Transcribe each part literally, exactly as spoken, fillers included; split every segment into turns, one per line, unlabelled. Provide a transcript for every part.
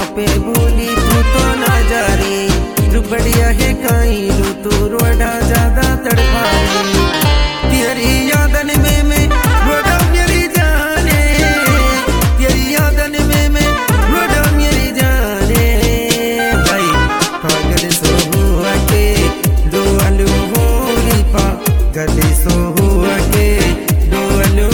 पे भूली तू तो ना जा रे, रुपड़िया है काई रू तू रोड़ा ज्यादा तड़पा रे, तेरी यादन में मैं रोड़ा मेरी जाने, तेरी यादन में मैं रोड़ा मेरी जाने, भाई पागल सो हुआ के दो अलू होली पा गले सो हुआ के दो अलू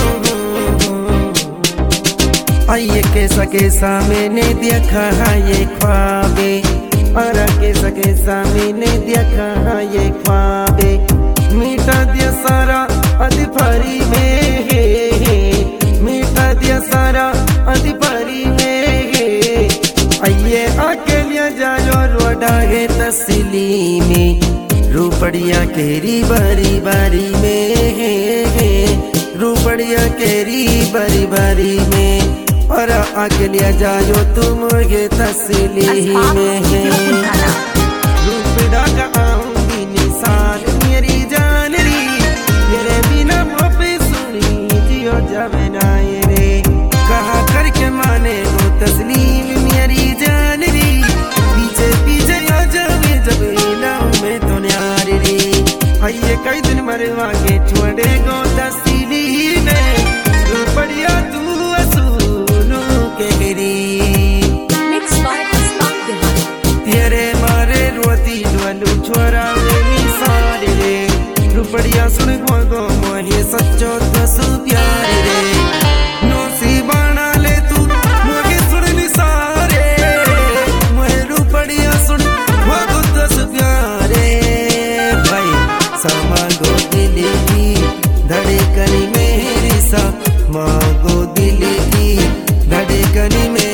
आइए कैसा कैसा मैंने देखा है ये ख्वाबे, और कैसा कैसा मैंने देखा है ये ख्वाबे, मीठा दिया सारा अधपरी में है, मीठा दिया सारा अधपरी में है, आइए अकेलिया जाओ रोड़ा है तसली में, रूपड़िया केरी बारी बारी में है, रूपड़िया केरी बारी बारी में, और अकेलिया जाओ तुम ये तसली में है, रूपड़ा का आऊंगी निसार मेरी जान री, तेरे बिना मोपे सुनी जियो जावे ना रे, कहा करके माने वो तस्लीम मेरी जान री, पीछे पीछे आ जावे जब लाऊं मैं तो न्यार री, आइए कई दिन मरवा के छोड़े गो तस्ली में, रूपड़िया तू तेरे मारे रोती डोलू छोरा वे सारे रे, रुपड़िया सुन गो गो मोहे सच्चो तसु प्यारे रे, नोसी बाणा ले तू मोहे सुन सारे, मोहे रुपड़िया सुन गो गो तसु प्यारे, भाई समागो दिल की धड़कन मेरी सा, मांगो दिल की धड़कन में,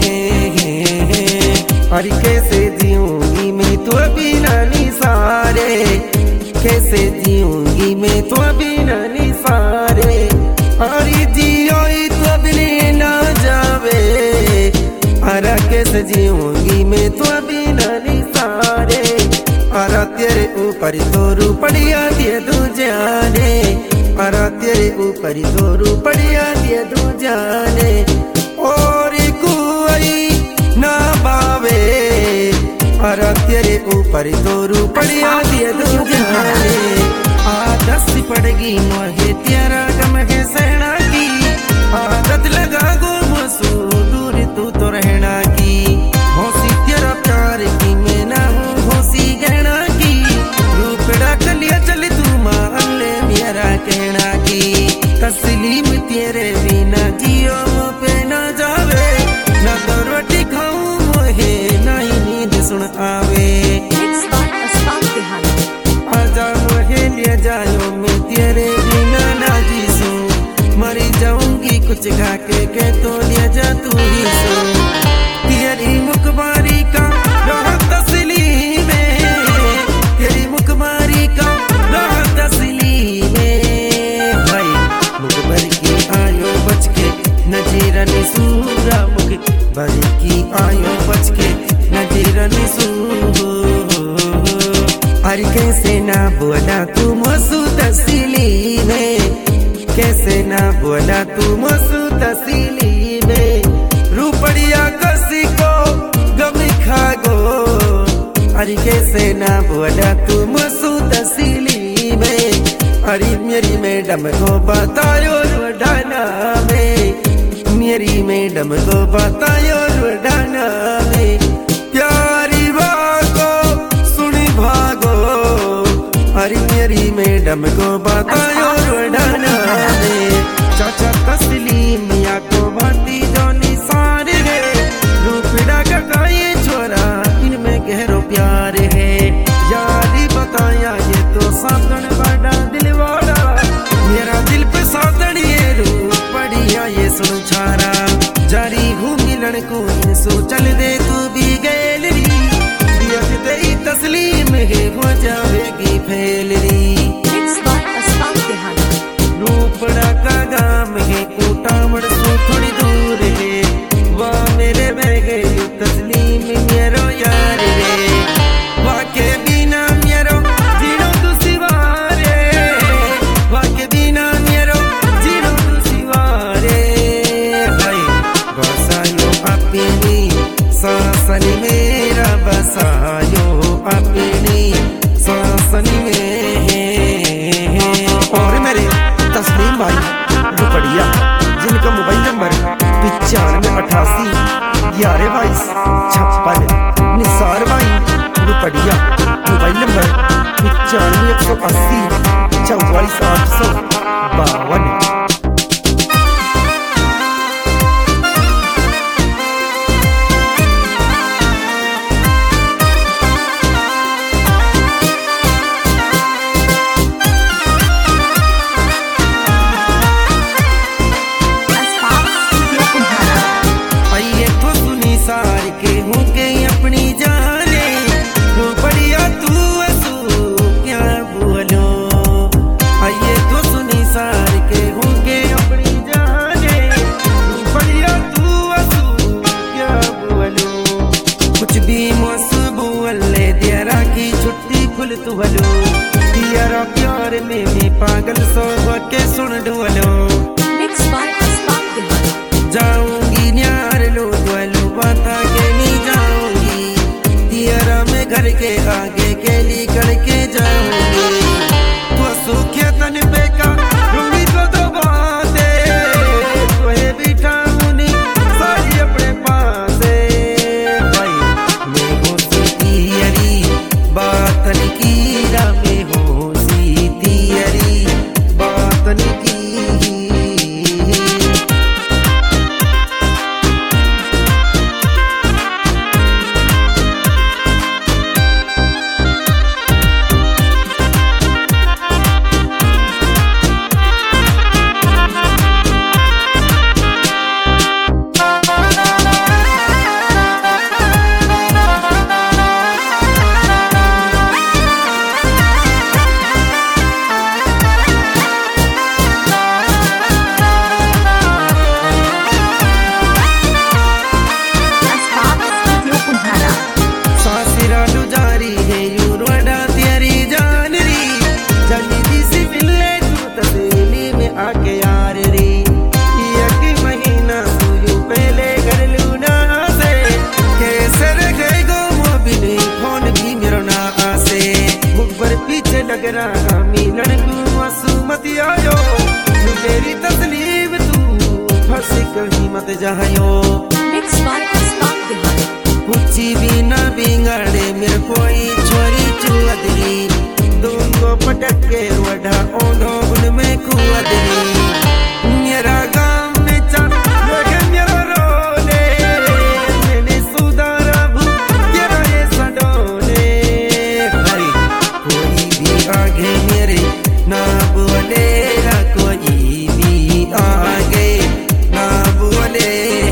और कैसे जीऊंगी मैं तो बिना निसारे, कैसे जीऊंगी मैं तो बिना निसारे, और जियो तो बिना ना जावे, और कैसे जीऊंगी मैं तो बिना निसारे, और तेरे ऊपर तो रूपड़िया दिए दू जाने, और तेरे ऊपर तो रूपड़िया दिए दू जाने, और कोई ना बावे, और तेरे ऊपर तो रूपड़िया दिए दो जाने, आदत सी पड़ेगी मोहे तेरा गम है सहना की, आदत लगा गो मसू दूर तू तो रहना की, होसी तेरा प्यार की मैं ना हूँ होसी गहना की, रूपड़ा कलिया चल तू मान ले मेरा कहना की, तस्लीम तेरे बिना जियो पे ना जावे, ना तो रोटी खाऊं मोहे ना ही नींद सुन आवे, आजा मोहे ले जाओ मैं तेरे बिना ना जीसूं, मरी जाऊंगी कुछ खा के के तो ले जा तू ही सो, तेरी मुखबारी का राहत तस्ली में, तेरी मुखबारी का राहत तस्ली में, भाई मुखबर की आयो बच के नजीरा निसूरा, मुखबर की आयो बच के नजीरा निसूरा, और कैसे ना बोला तू मसू तस्ली में, कैसे ना बोला तू मसू तस्ली में, रूपड़िया कसी को गम खा गो, अरे कैसे ना बोला तू मसू तस्ली में, अरे मेरी मैडम को बतायो रोडाना में, मेरी मैडम को बतायो रोडाना में, प्यारी बाको सुनी भागो, अरे मेरी मैडम को बतायो रोडाना में, चाचा तस्लीम या को बाती जो निसार है, रूपड़ा का काये छोरा इनमें गहरो प्यार है, यारी बताया ये तो साधन बड़ा दिल वाला, मेरा दिल पे साधन ये रूपड़िया ये सुन छारा, जारी हूँ मिलन को इनसो चल दे तू भी गैलरी, दिया तेरी तस्लीम है हो जाएगी फैलरी, रूपड़ा का गाम है कोटामड़ से थोड़ी दूर है, वह मेरे बह गई तस्लीम सासन मेरा बसायो अपनी सासन में। और मेरे तस्लीम भाई दुपड़िया जिनका मोबाइल नंबर पिचानवे अठासी ग्यारह बाईस छप्पन, निसार भाई दुपड़िया मोबाइल नंबर पिचानवे एक सौ अस्सी चौवालीस आठ सौ बावन।
सार के हूँ के अपनी जाने रो बढ़िया तू असू क्या बोलो। आइए तो सुनी सार के हूँ के अपनी जाने रो बढ़िया तू असू क्या बोलो। कुछ भी मौसू बोले दियारा की छुट्टी खुल तू हलो, दियारा प्यार में भी पागल सो के सुन ढोलो। जाऊंगी न्यार लो द्वलो बाता के नहीं जाऊंगी, तियारा में घर के आगे के ली करके जाऊंगी। तो सूखे तन पे का रूंगी को दो बाते तोहे बिठाऊंगी सारी अपने पास भाई। मैं हो तियरी बातन की रा में हो सी तियरी बातन की। लग रहा मिलन तू असुमति आयो, मेरी तस्लीम तू फंस कहीं मत जायो। कुछ भी ना बिगाड़े मेरे कोई छोरी चुअदरी, दोनों पटक के वढ़ा ओंधो उनमें खुअदरी। मेरा गाँव में चल लगे मेरा रोने, मैंने सुधारा भू तेरा ये सडोने। कोई भी आगे मेरे ना बोलेगा, कोई भी आगे ना बोले।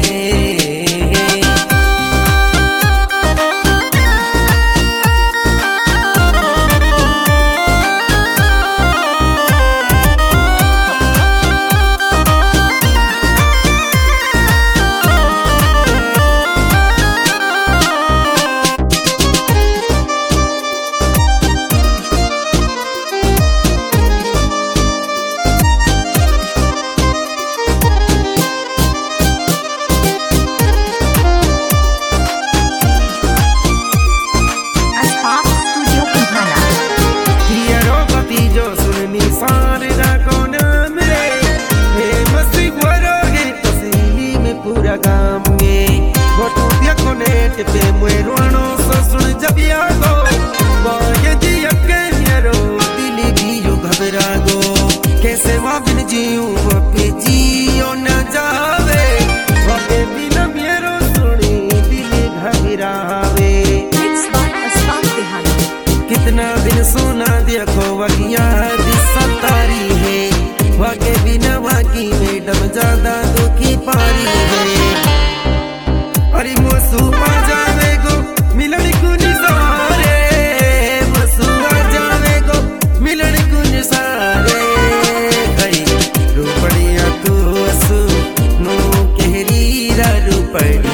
पे मुero no ससुर जब यागो बागे जी अके मेरो दिली भी यो घबरा गो। कैसे वाबिन जीऊं वापे जियो न जावे, वापे बिना मेरो सुनी दिली घबरावे। कितना दिन सोना देखो वगिया सतारी है, वाके बिना वाकी मैडम ज्यादा दुखी पारी है। अरे मोसू आ जावे गो मिलन कुन सारे, मोसू आ जावे गो मिलन कुन सारे। कई रूपड़िया तू असू नो कहरी रा रूपड़ी